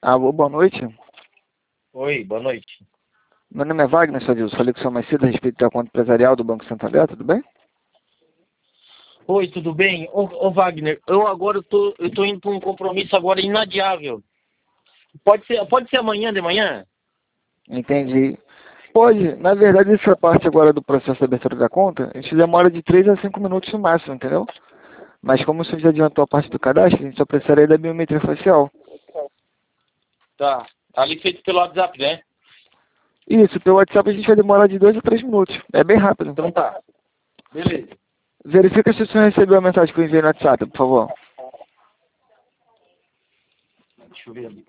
Alô, boa noite. Oi, boa noite. Meu nome é Wagner, sou Adilson. Falei com o senhor mais cedo a respeito da conta empresarial do Banco Santander, tudo bem? Oi, tudo bem? Ô Wagner, eu tô indo para um compromisso agora inadiável. Pode ser amanhã de manhã? Entendi. Pode, na verdade, essa parte agora do processo de abertura da conta, a gente demora de 3 a 5 minutos no máximo, entendeu? Mas como o senhor já adiantou a parte do cadastro, a gente só precisaria da biometria facial. Tá. Ali feito pelo WhatsApp, né? Isso, pelo WhatsApp a gente vai demorar de 2 a 3 minutos. É bem rápido. Então tá. Beleza. Verifica se o senhor recebeu a mensagem que eu enviei no WhatsApp, por favor. Deixa eu ver ali.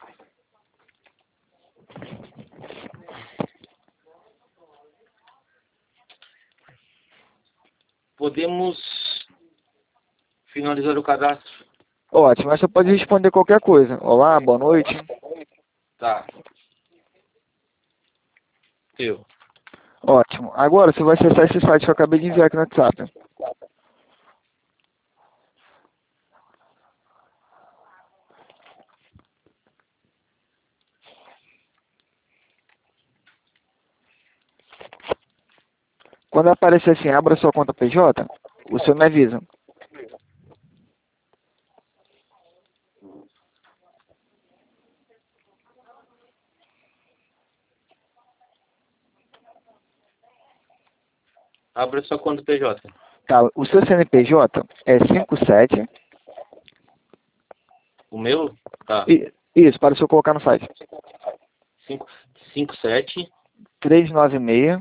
Podemos finalizar o cadastro? Ótimo, mas você pode responder qualquer coisa. Olá, boa noite. Tá. Teu. Ótimo. Agora você vai acessar esse site que eu acabei de enviar aqui no WhatsApp. Quando aparecer assim, abra sua conta PJ, o senhor me avisa. Abra sua conta PJ. Tá, o seu CNPJ é 57. O meu? Tá. Isso, para o senhor colocar no site. 57. 396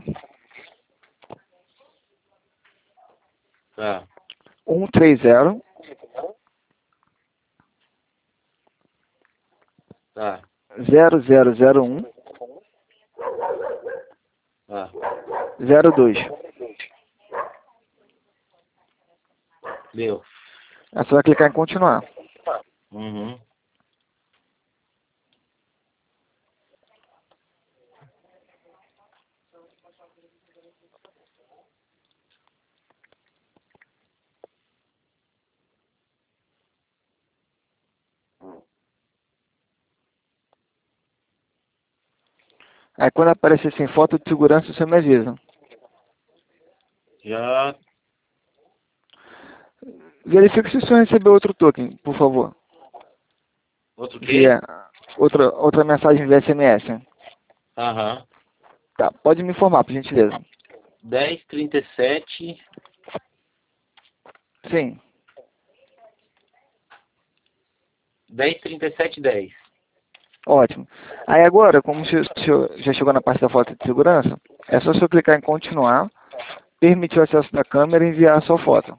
Tá. 130 Tá. 0001 Tá. 02. Deu. Aí você vai clicar em continuar. Uhum. Aí quando aparecer assim, foto de segurança, você me avisa. Já. Verifique se o senhor recebeu outro token, por favor. Outro quê? Via outra mensagem via SMS. Aham. Tá, pode me informar, por gentileza. 1037. Sim. 103710. Ótimo. Aí agora, como o senhor já chegou na parte da foto de segurança, é só o senhor clicar em continuar, permitir o acesso da câmera e enviar a sua foto.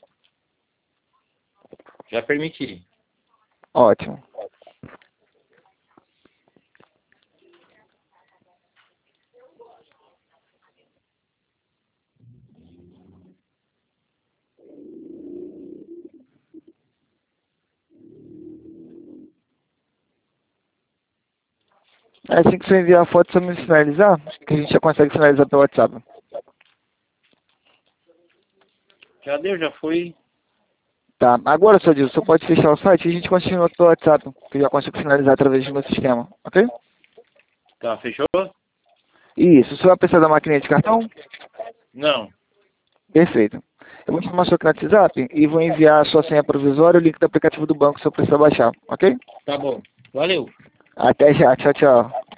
Já permiti. Ótimo. É assim que você enviar a foto, só me finalizar, que a gente já consegue finalizar pelo WhatsApp. Já deu, já foi. Tá, agora, senhor Dilson, você pode fechar o site e a gente continua pelo WhatsApp, que eu já consigo finalizar através do meu sistema, ok? Tá, fechou? Isso, o senhor vai precisar da maquininha de cartão? Não. Perfeito. Eu vou chamar o senhor aqui no WhatsApp e vou enviar a sua senha provisória e o link do aplicativo do banco que o senhor precisa baixar, ok? Tá bom. Valeu. Até já, tchau, tchau.